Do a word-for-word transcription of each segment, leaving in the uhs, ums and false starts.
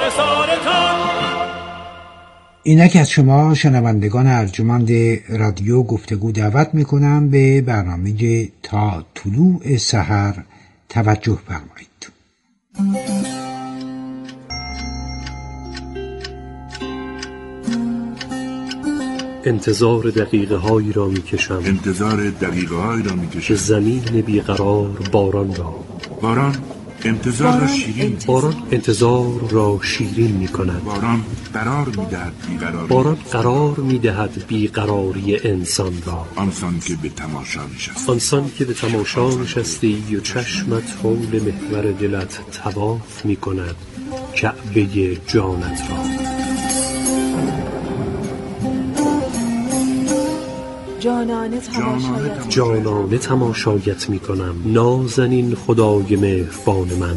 اینک از شما شنوندگان ارجمند رادیو گفتگو دعوت میکنم به برنامه تا طلوع سحر توجه فرمایید. انتظار دقیقه هایی را می کشم انتظار دقیقه هایی را می کشم که زمین بیقرار باران را باران انتظار را شیرین باران انتظار را شیرین می کند. باران قرار می دهد بیقراری باران قرار می دهد بیقراری انسان را. آنسان که به تماشا نشستی آنسان که به تماشا نشستی و چشمت حول محور دلت طواف می کند کعبه جانت را. جانانه تماشایت جانانه تماشایت می کنم نازنین خدای مهربان من.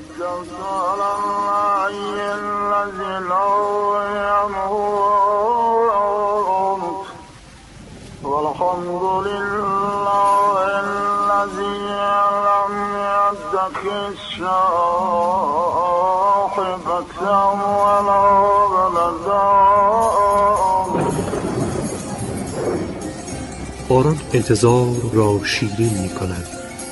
باران انتظار را شیرین می کند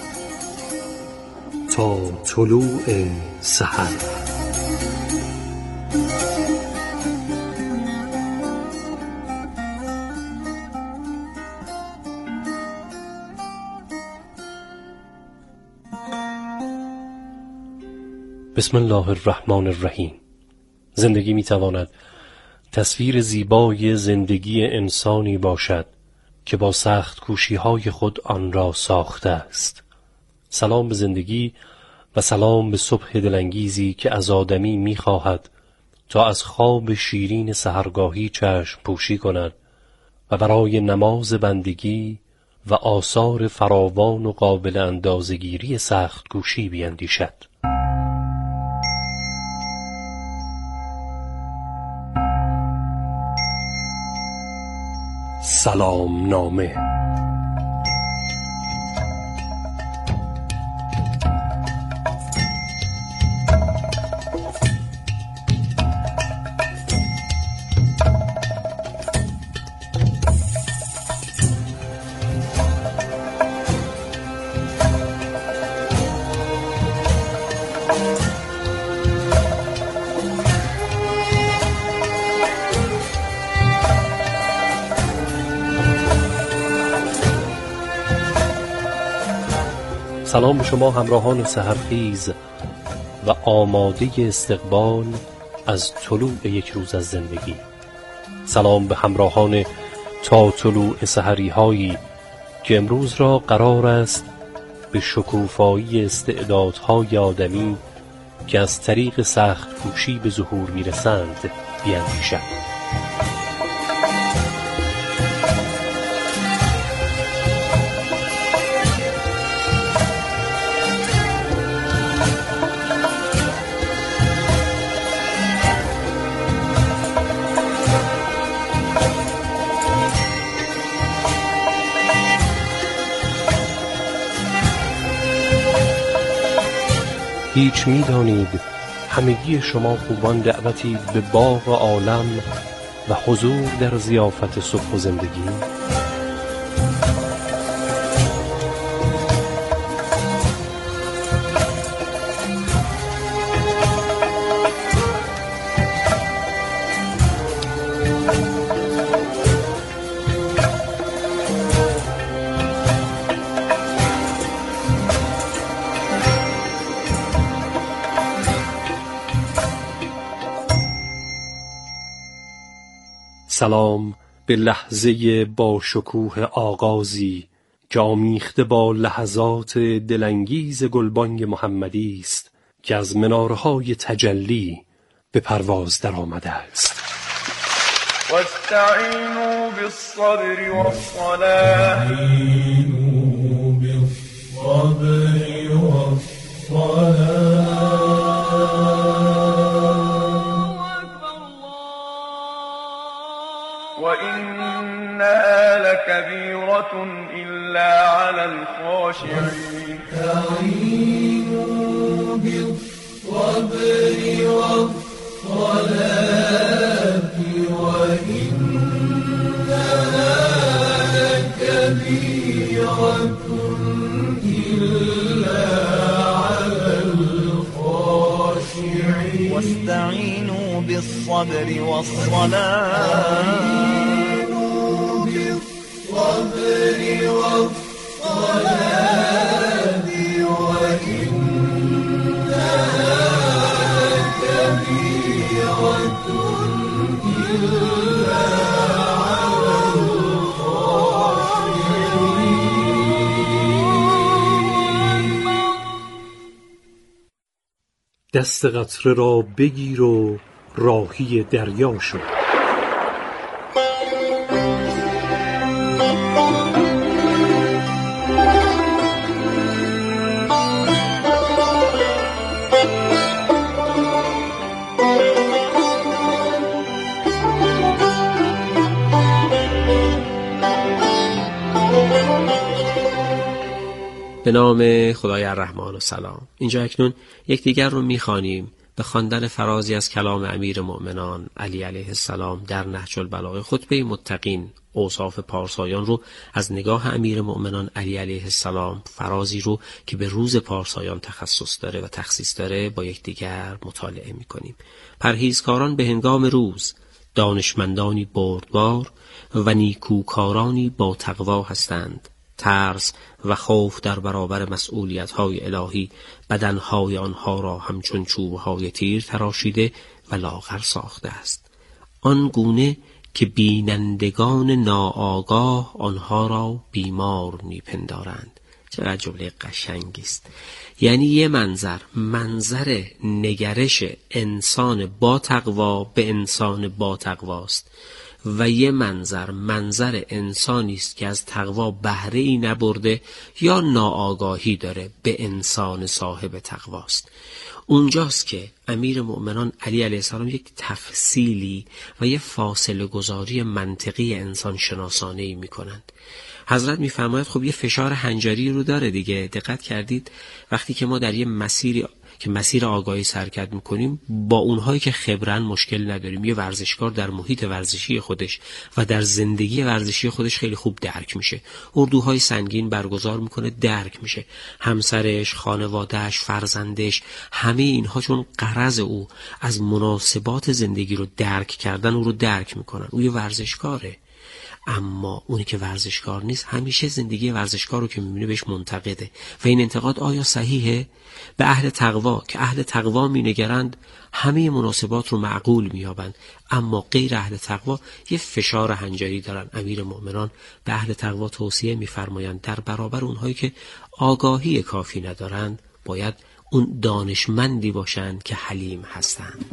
تا طلوع سحر. بسم الله الرحمن الرحیم. زندگی می تواند تصویر زیبای زندگی انسانی باشد که با سخت کوشی‌های خود آن را ساخته است. سلام به زندگی و سلام به صبح دلانگیزی که از آدمی می‌خواهد تا از خواب شیرین سحرگاهی چشم پوشی کند و برای نماز بندگی و آثار فراوان و قابل اندازه‌گیری سخت کوشی بیندیشد. سلام نامه. سلام به شما همراهان سحرخیز و آماده استقبال از طلوع یک روز از زندگی. سلام به همراهان تا طلوع سحری هایی که امروز را قرار است به شکوفایی استعدادهای آدمی که از طریق سخت کوشی به ظهور میرسند بیندیشند. هیچ می دانید همگی شما خوبان دعوتی به باغ عالم و حضور در ضیافت صبح و زندگی. سلام به لحظه با شکوه آغازی که آمیخته با لحظات دلانگیز گلبانگ محمدی است که از منارهای تجلی به پرواز در آمده است. واستعینوا بالصبر والصلاة وإنها لكبيرة إلا على الخاشعين. استعينوا بالصبر والصلاة واستعينوا بالصبر والصلاة بالصبر والصلاة وإنها لكبيرة إلا على الخاشعين. دست قطره را بگیر و راهی دریا شو. به نام خدای الرحمن و سلام. اینجا اکنون یکدیگر رو میخوانیم به خواندن فرازی از کلام امیر مؤمنان علی علیه السلام در نهج البلاغه. خطبه متقین، اوصاف پارسایان رو از نگاه امیر مؤمنان علی علیه السلام، فرازی رو که به روز پارسایان تخصص داره و تخصیص داره، با یکدیگر مطالعه میکنیم. پرهیزکاران به هنگام روز، دانشمندانی بردبار و نیکوکارانی با تقوا هستند. ترس و خوف در برابر مسئولیت‌های الهی بدنهای آنها را همچون چوب‌های تیر تراشیده و لاغر ساخته است، آن گونه که بینندگان ناآگاه آنها را بیمار میپندارند. چقدر جمله قشنگی است. یعنی یه منظر منظر نگرش انسان با تقوا به انسان با تقواست و یه منظر منظر انسانی است که از تقوا بهره ای نبرده یا ناآگاهی داره به انسان صاحب تقواست. اونجاست که امیر مؤمنان علی علیه السلام یک تفصیلی و یک فاصله گذاری منطقی انسان شناسانه‌ای میکنند. حضرت میفرماید خب یه فشار حنجری رو داره دیگه. دقت کردید وقتی که ما در یه مسیری که مسیر آگاهی حرکت میکنیم، با اونهایی که خبرن مشکل نداریم. یه ورزشکار در محیط ورزشی خودش و در زندگی ورزشی خودش خیلی خوب درک میشه. اردوهای سنگین برگزار میکنه، درک میشه. همسرش، خانوادهش، فرزندش، همه اینها چون غرض او از مناسبات زندگی رو درک کردن، او رو درک میکنن. او یه ورزشکاره. اما اونی که ورزشکار نیست همیشه زندگی ورزشکار رو که میبینه بهش منتقده. و این انتقاد آیا صحیحه؟ به اهل تقوا که اهل تقوا مینگرند همه مناسبات رو معقول میابند، اما غیر اهل تقوا یه فشار حنجری دارن. امیر مؤمنان به اهل تقوا توصیه میفرمایند در برابر اونهایی که آگاهی کافی ندارند باید اون دانشمندی باشند که حلیم هستند.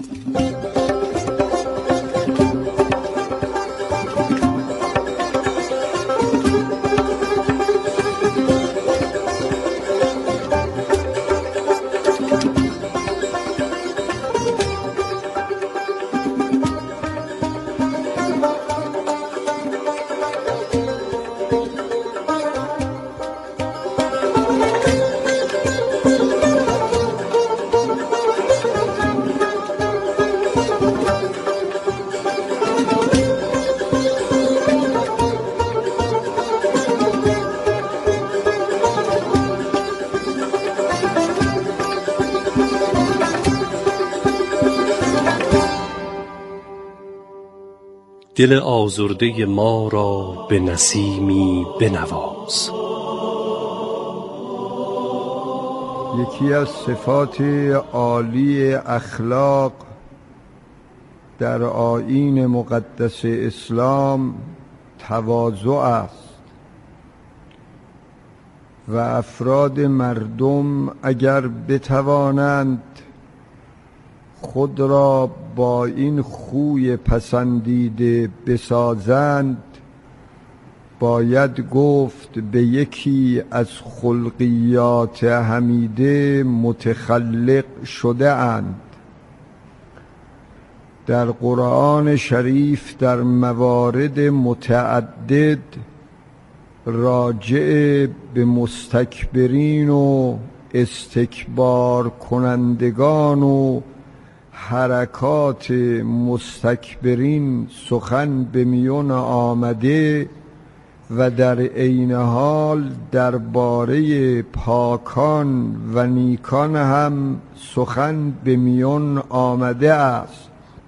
دل آزرده ما را به نسیمی بنواز. یکی از صفات عالی اخلاق در آیین مقدس اسلام تواضع است و افراد مردم اگر بتوانند خود را با این خوی پسندیده بسازند، باید گفت به یکی از خلقیات حمیده متخلق شده اند. در قرآن شریف در موارد متعدد راجع به مستکبرین و استکبار کنندگان و حرکات مستکبرین سخن به میون آمده و در عین حال درباره پاکان و نیکان هم سخن به میون آمده است.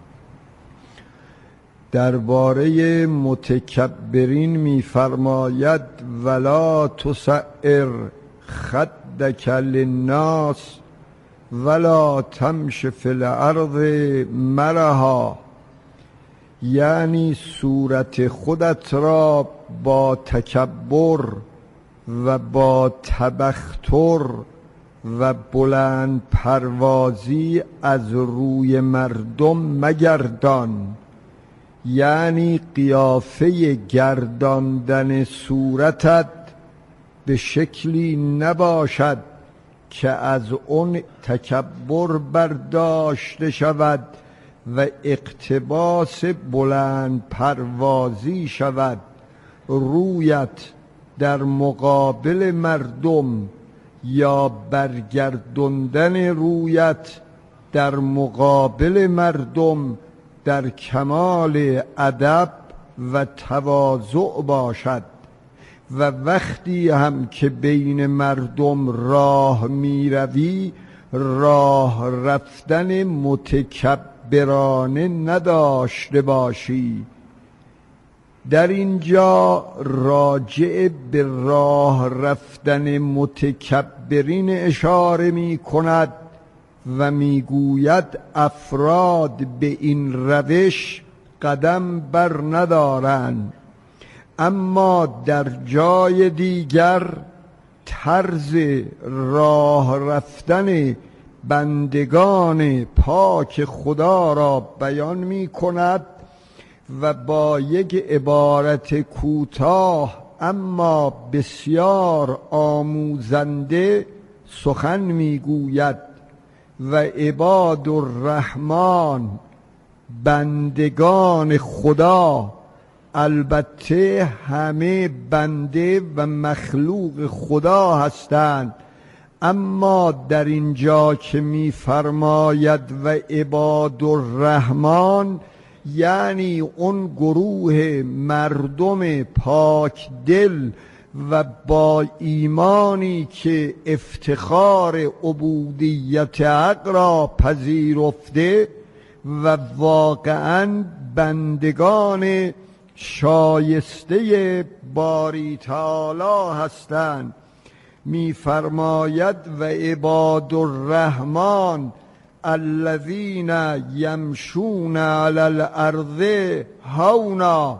درباره متکبرین می‌فرماید ولا تسعر خدک للناس ولا تمش فی الارض مرحا، یعنی صورت خودت را با تکبر و با تبختر و بلند پروازی از روی مردم مگردان، یعنی قیافه گرداندن صورتت به شکلی نباشد که از اون تکبر برداشته شود و اقتباس بلند پروازی شود. رویت در مقابل مردم یا برگردوندن رویت در مقابل مردم در کمال ادب و تواضع باشد و وقتی هم که بین مردم راه می روی راه رفتن متکبرانه نداشته باشی. در اینجا راجع به راه رفتن متکبرین اشاره می کند و می گوید افراد به این روش قدم بر ندارند، اما در جای دیگر طرز راه رفتن بندگان پاک خدا را بیان می کند و با یک عبارت کوتاه اما بسیار آموزنده سخن می گوید و عباد الرحمن بندگان خدا، البته همه بنده و مخلوق خدا هستند، اما در اینجا که می فرماید و عباد الرحمن یعنی اون گروه مردم پاک دل و با ایمانی که افتخار عبودیت حق را پذیرفته و واقعاً بندگان شایسته باری تعالی هستند. می فرماید و عباد الرحمن الذین یمشون علی الارض هونا،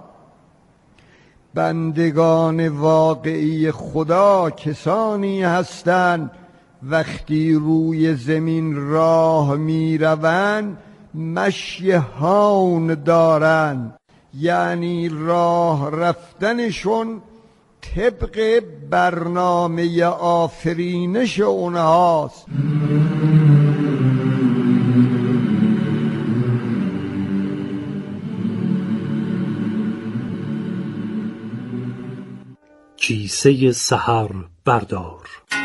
بندگان واقعی خدا کسانی هستند وقتی روی زمین راه می روند مشی هون دارند، یعنی راه رفتنشون طبق برنامه آفرینش اونهاست. کیسه سحر بردار.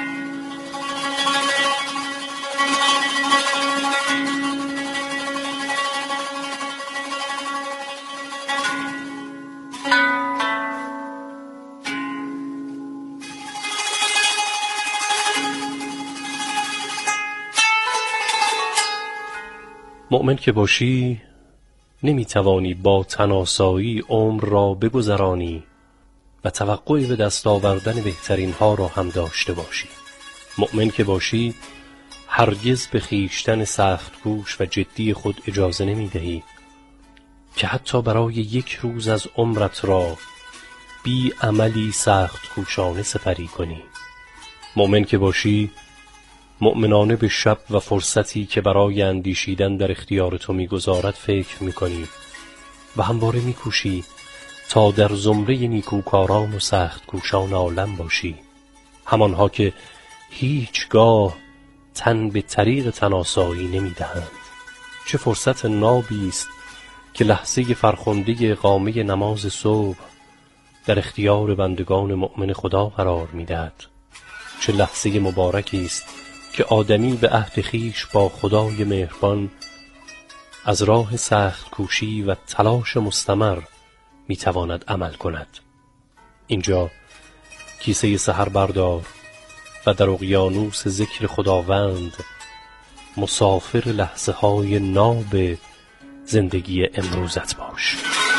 مؤمن که باشی نمیتوانی با تناسایی عمر را بگذرانی و توقعی به دست آوردن بهترین ها را هم داشته باشی. مؤمن که باشی هرگز به خیشتن سخت کوش و جدی خود اجازه نمی دهی که حتی برای یک روز از عمرت را بی عملی سخت کوشانه سپری کنی. مؤمن که باشی مؤمنانه به شب و فرصتی که برای اندیشیدن در اختیار تو می‌گذارد فکر می‌کنی و همواره می‌کوشی تا در زمره نیکوکاران و سخت کوشان عالم باشی، همانها که هیچگاه تن به طریق تناسایی نمی‌دهند. چه فرصت نابی است که لحظه فرخنده اقامه نماز صبح در اختیار بندگان مؤمن خدا قرار می‌دهد. چه لحظه مبارکی است که آدمی به عهد خویش با خدای مهربان از راه سخت کوشی و تلاش مستمر می تواند عمل کند. اینجا کیسه سحر بردار و در اقیانوس ذکر خداوند مسافر لحظه های ناب زندگی امروزت باش.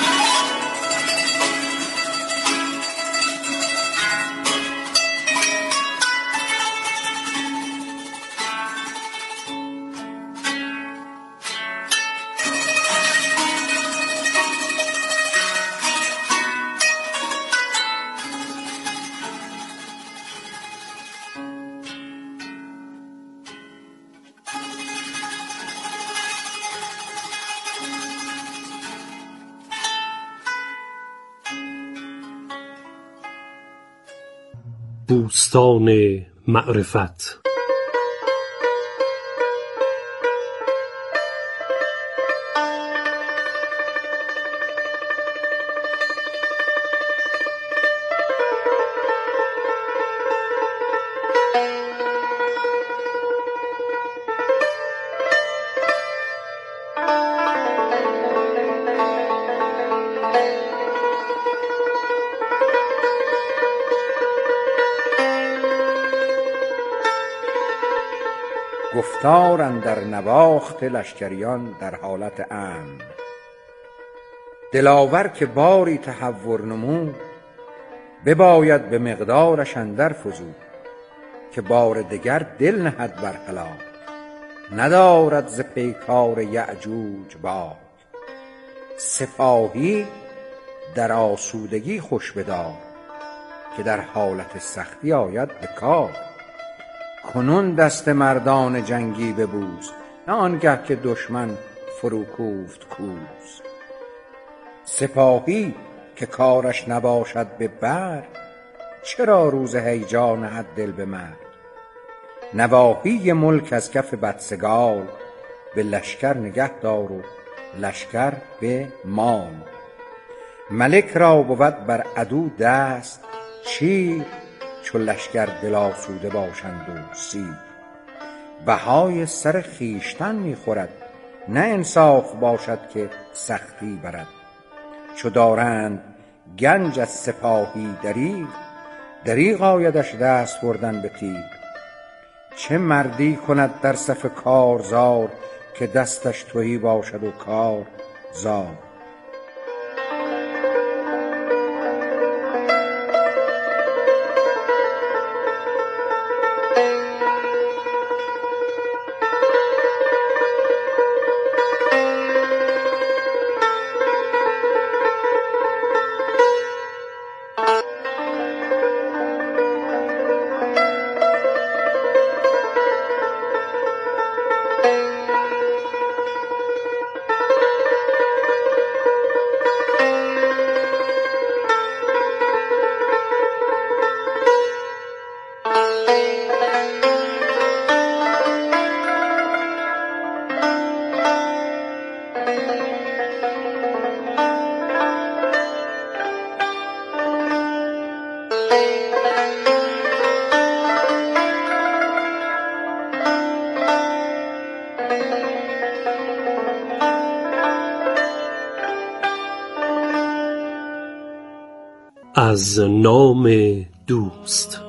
بوستان معرفت. گفتار اندر نواخت لشکریان در حالت امن. دلاور که باری تهور نمود، بباید به مقدارش اندر فزود. که بار دگر دل نهد بر هلاک، ندارد ز پیکار یأجوج باک. سپاهی در آسودگی خوش بدار، که در حالت سختی آید به کار. کنون دست مردان جنگی ببوس، نه آنگه که دشمن فرو کوفت کوس. سپاهی که کارش نباشد به بر، چرا روز هیجا نهد دل به مرد. نواحی ملک از کف بدسگال، به لشکر نگه دار و لشکر به مال. ملک را بود بر عدو دست چیر، چو لشکر دل آسوده باشند و سیر. بهای سر خویشتن میخورد، نه انصاف باشد که سختی برد. چو دارند گنج از سپاهی دریغ، دریغ آیدش دست بردن به تیغ. چه مردی کند در صف کارزار، که دستش تهی باشد و کار زار. از نام دوست.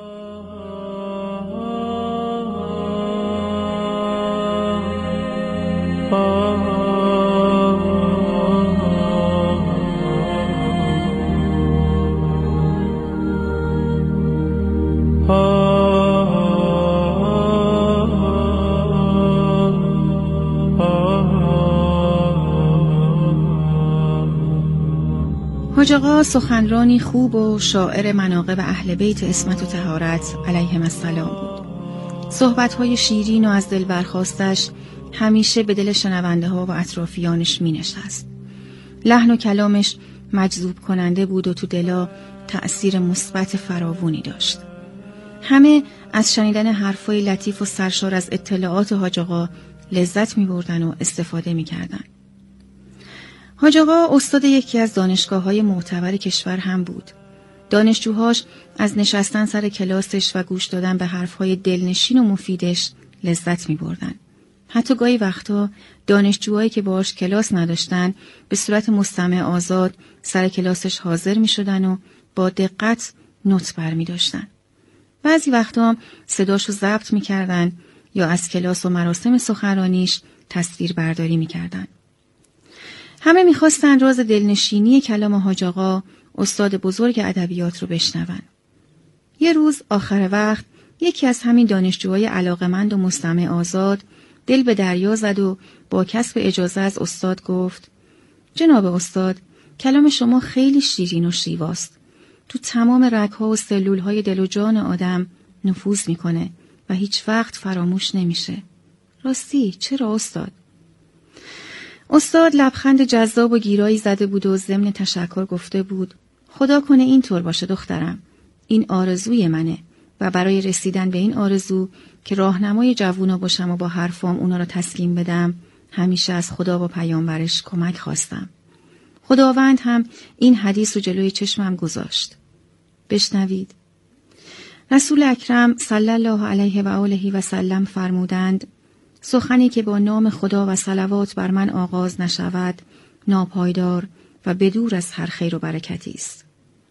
حاج آقا سخنرانی خوب و شاعر مناقب اهل بیت عصمت و طهارت علیهم السلام بود. صحبت‌های شیرین و از دل برخاستش همیشه به دل شنونده ها و اطرافیانش می نشست. لحن و کلامش مجذوب کننده بود و تو دلا تأثیر مثبت فراوانی داشت. همه از شنیدن حرفای لطیف و سرشار از اطلاعات حاج آقا لذت می بردن و استفاده می کردن. حاج آقا استاد یکی از دانشگاه‌های معتبر کشور هم بود. دانشجوهاش از نشستن سر کلاسش و گوش دادن به حرف‌های دلنشین و مفیدش لذت می‌بردن. حتی گاهی وقتا دانشجوهایی که باهاش کلاس نداشتن به صورت مستمع آزاد سر کلاسش حاضر می شدن و با دقت نوت بر می داشتن. بعضی وقتا هم صداشو ضبط می کردن یا از کلاس و مراسم سخنرانیش تصویر برداری می کردن. همه می خواستن راز دلنشینی کلام حاج آقا استاد بزرگ ادبیات رو بشنون. یه روز آخر وقت یکی از همین دانشجوهای علاقمند و مستمع آزاد دل به دریا زد و با کسب اجازه از استاد گفت: جناب استاد، کلام شما خیلی شیرین و شیواست. تو تمام رگ‌ها و سلول‌های دل و جان آدم نفوذ میکنه و هیچ وقت فراموش نمیشه. راستی چرا استاد؟ استاد لبخند جذاب و گیرایی زده بود و ضمن تشکر گفته بود: خدا کنه اینطور باشه دخترم. این آرزوی منه و برای رسیدن به این آرزو که راهنمای جوونا باشم و با حرفام اونا رو تسکین بدم، همیشه از خدا و پیامبرش کمک خواستم. خداوند هم این حدیث رو جلوی چشمم گذاشت. بشنوید. رسول اکرم صلی الله علیه و آله و سلم فرمودند: سخنی که با نام خدا و صلوات بر من آغاز نشود ناپایدار و بدور از هر خیر و برکتی است.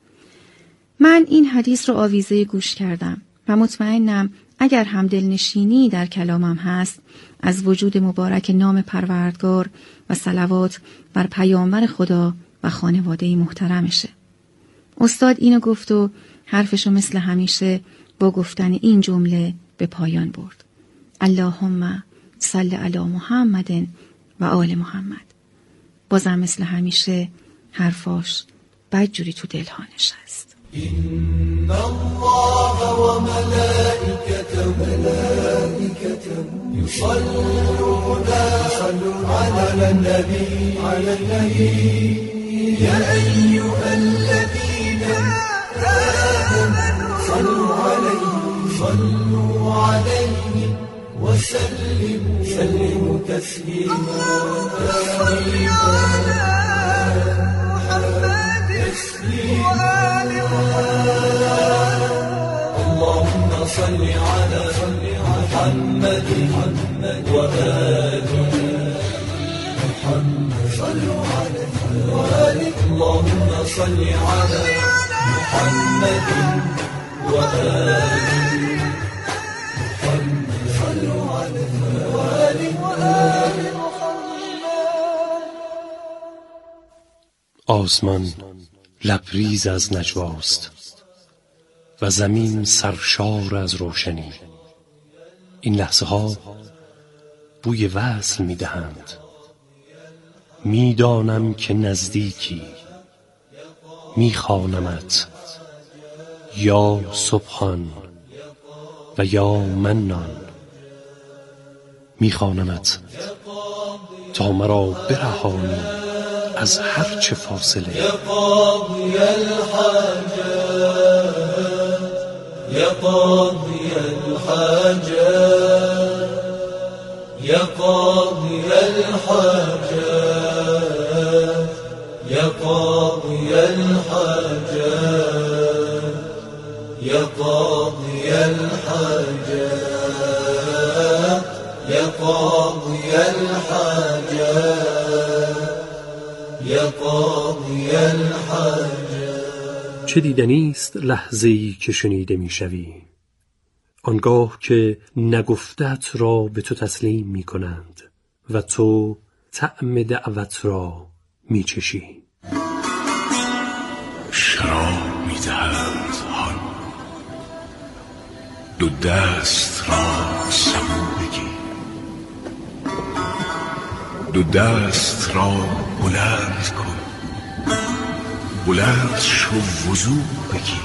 من این حدیث رو آویزه گوش کردم و مطمئنم اگر هم دلنشینی در کلامم هست از وجود مبارک نام پروردگار و صلوات بر پیامبر خدا و خانواده محترمشه. استاد اینو گفت و حرفشو مثل همیشه با گفتن این جمله به پایان برد: اللهم صل علی محمد و آل محمد. بازم مثل همیشه حرفاش بدجوری تو دلها نشست. إن الله وملائكته ملائكته يصلون على النبي على النبي يا أيها الذين آمنوا صلوا عليه صلوا عليه وسلموا سلموا تسليما اللهم صل على محمد وآل محمد صلوا عليه اللهم صل على محمد وآل محمد صلوا عليه وآل محمد. آسمان لبریز از نجواست و زمین سرشار از روشنی. این لحظه ها بوی وصل می دهند. می دانم که نزدیکی، می خوانمت یا سبحان و یا منان. می خوانمت تا مرا برهانی از هر چه فاصله. یا قاضی الحاجات یا قاضی الحاجات یا قاضی الحاجات یا قاضی الحاجات یا قاضی الحاجات یا قاضی الحاجات یا قاضی الحاجات. چه دیدنی است لحظه‌ای که شنیده می‌شوی، آنگاه که نگفتت را به تو تسلیم می‌کنند و تو طعم دعوت را می‌چشی. شراب می‌دهند هان، دو دست را سبو بگیر، دو دست را بلند کن، بلند شو وضو بگیر.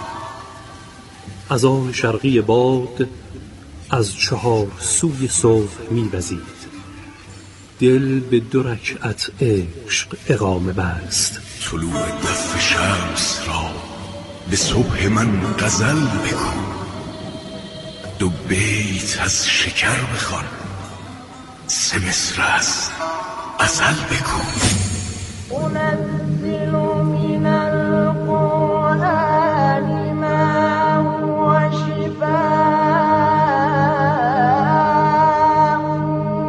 از آن شرقی باد از چهار سوی صبح می‌وزید، دل به دو رکعت عشق اقامه بست. طلوع دف شمس را به صبح من غزل بگو، دو بیت از شکر بخوان، سه مصر از غزل بگو. أنزل من القرآن ما هو شفاء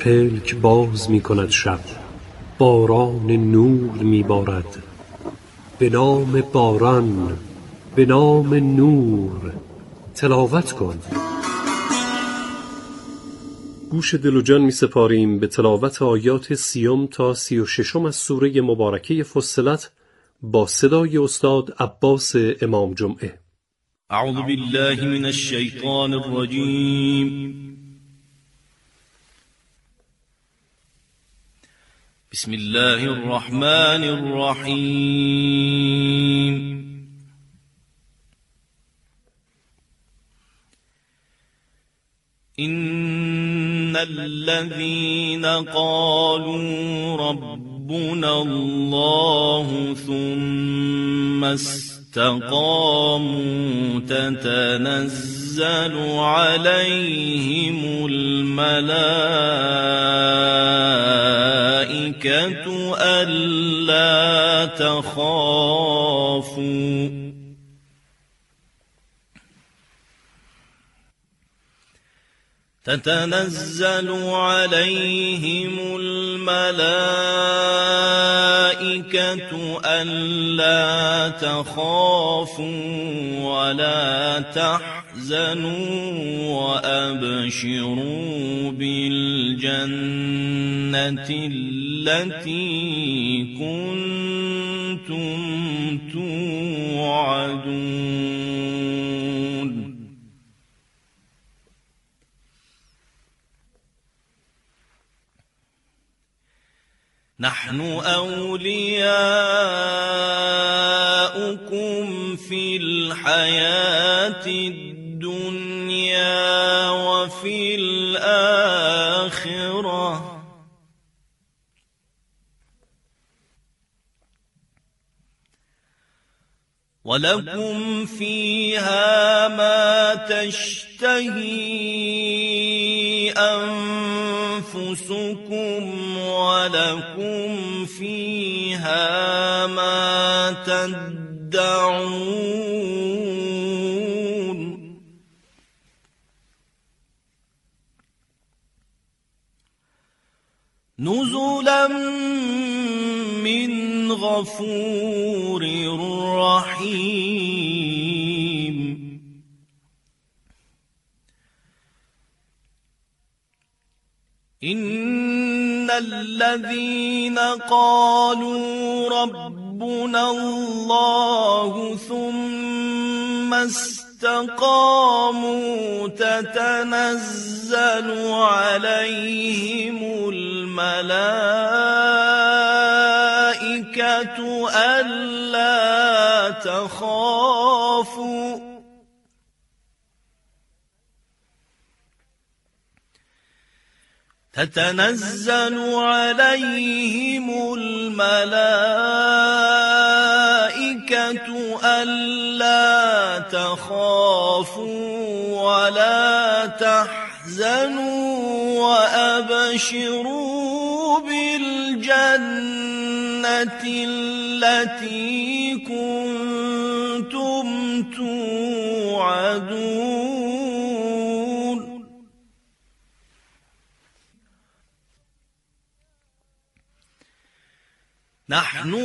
پلک باز می کند شب، باران نور می بارد. به نام باران، به نام نور تلاوت کن. گوش دل و جان می سپاریم به تلاوت آیات سیوم تا سی و ششم از سوره مبارکه فصلت با صدای استاد عباس امام جمعه. اعوذ بالله من الشیطان الرجیم. بسم الله الرحمن الرحیم. إن الذين قالوا ربنا الله ثم استقاموا تتنزل عليهم الملائكة ألا تخافوا تتنزل عليهم الملائكة ألا تخافوا ولا تحزنوا وأبشروا بالجنة التي كنتم توعدون. نحن أولياؤكم في الحياة الدنيا وفي الآخرة ولكم فيها ما تشتهي أنفسكم ولكم فيها ما تدعون. نزلا من غفور رحيم. إن الذين قالوا ربنا الله ثم استقاموا تتنزل عليهم الملائكة ألا تخافوا تتنزل عليهم الملائكة ألا تخافوا ولا تحزنوا وأبشروا بالجنة التي كنتم توعدون. نحن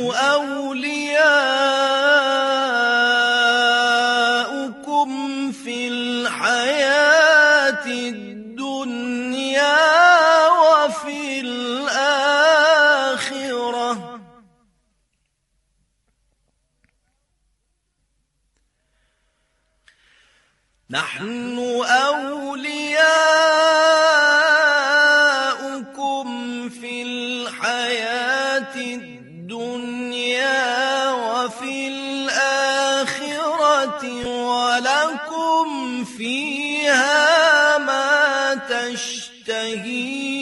أولياؤكم في الحياة الدنيا وفي الآخرة نحن أولياؤكم في الحياة الدنيا وفي الآخرة ولكم فيها ما تشتهي